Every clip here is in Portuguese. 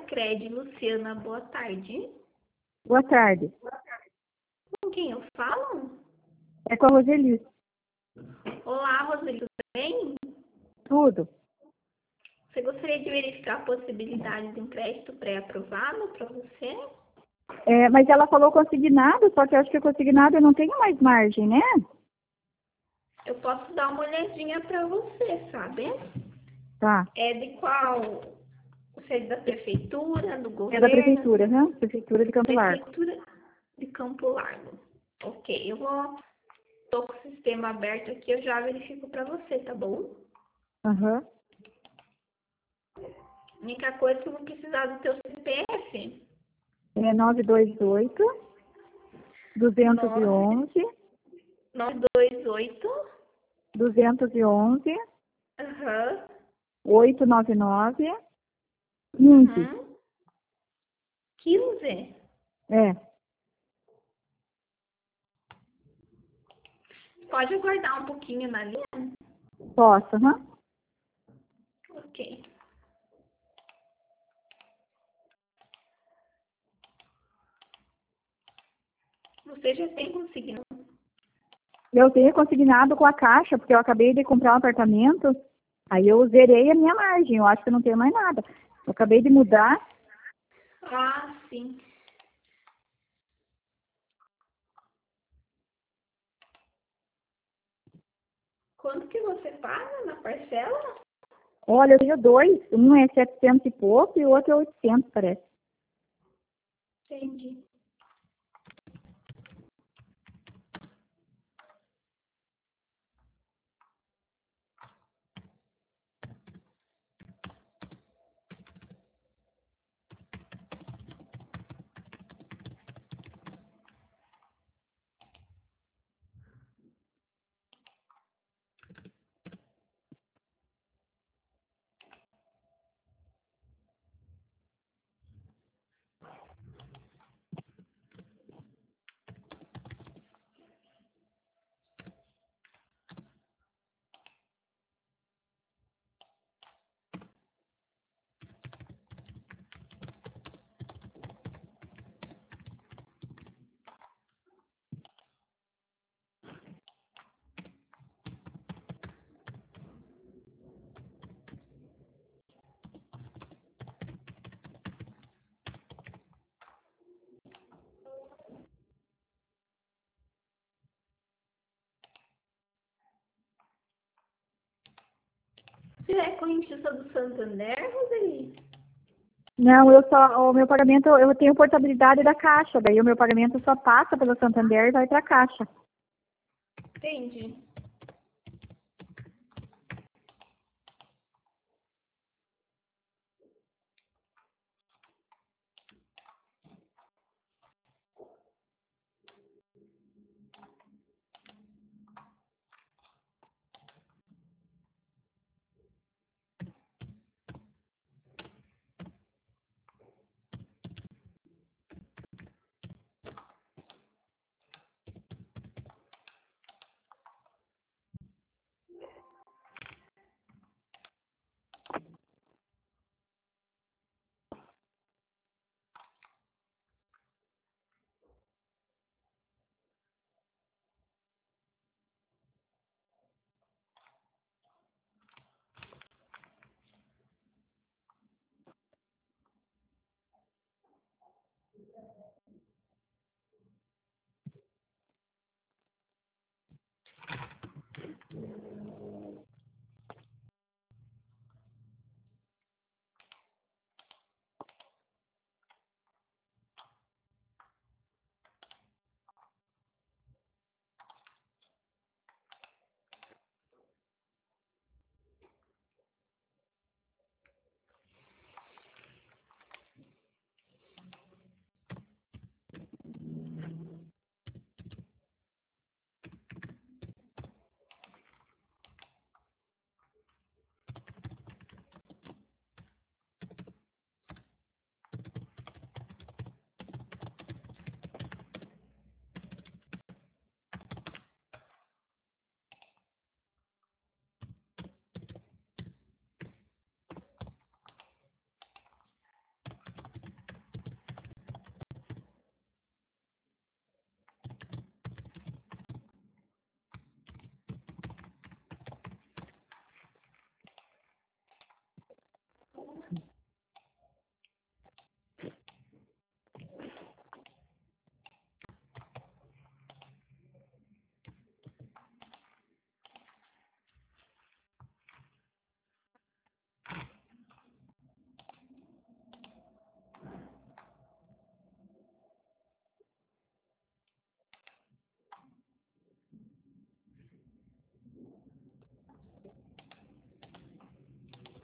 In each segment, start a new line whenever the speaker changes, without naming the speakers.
Cred, Luciana, boa tarde.
Boa tarde.
Com quem eu falo?
É com a Roseli.
Olá, Roseli, tudo bem?
Tudo.
Você gostaria de verificar a possibilidade de um crédito pré-aprovado para você?
Mas ela falou consignado, só que eu acho que o consignado eu não tenho mais margem, né?
Eu posso dar uma olhadinha para você, sabe?
Tá.
É de qual? Você é da prefeitura, do
É
governo?
da prefeitura, né? Prefeitura de Campo Largo.
Prefeitura de Campo Largo. Ok, tô com o sistema aberto aqui, eu já verifico para você, tá bom?
Aham.
A única coisa que eu vou precisar do teu CPF.
É 928 211
928.
211
Aham.
899 15.
15.
É.
Pode aguardar um pouquinho na linha?
Posso, aham.
Ok. Você já tem conseguido?
Eu tenho consignado com a Caixa, porque eu acabei de comprar um apartamento, aí eu zerei a minha margem, eu acho que eu não tenho mais nada. Eu acabei de mudar.
Ah, sim. Quanto que você paga na parcela?
Olha, eu tenho dois, um é 700 e pouco e o outro é 800, parece.
Entendi. Você é correntista do Santander, Roseli?
Não, o meu pagamento, eu tenho portabilidade da Caixa, daí o meu pagamento só passa pelo Santander e vai para a Caixa.
Entendi.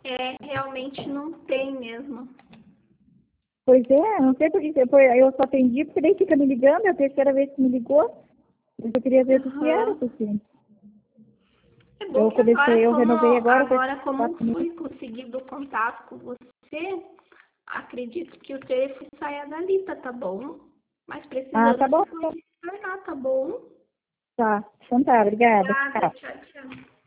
Realmente não tem mesmo.
Pois é, não sei por que eu só atendi, porque daí fica me ligando, é a terceira vez que me ligou. Eu queria ver o que era, porque
É bom
eu
que agora,
eu renovei agora.
como fui conseguido o contato com você, acredito que o telefone saia da lista, tá bom? Mas precisando,
Tá bom.
você pode retornar, tá bom?
Tá, então tá, obrigada.
Obrigada,
Tchau.
tchau, tchau.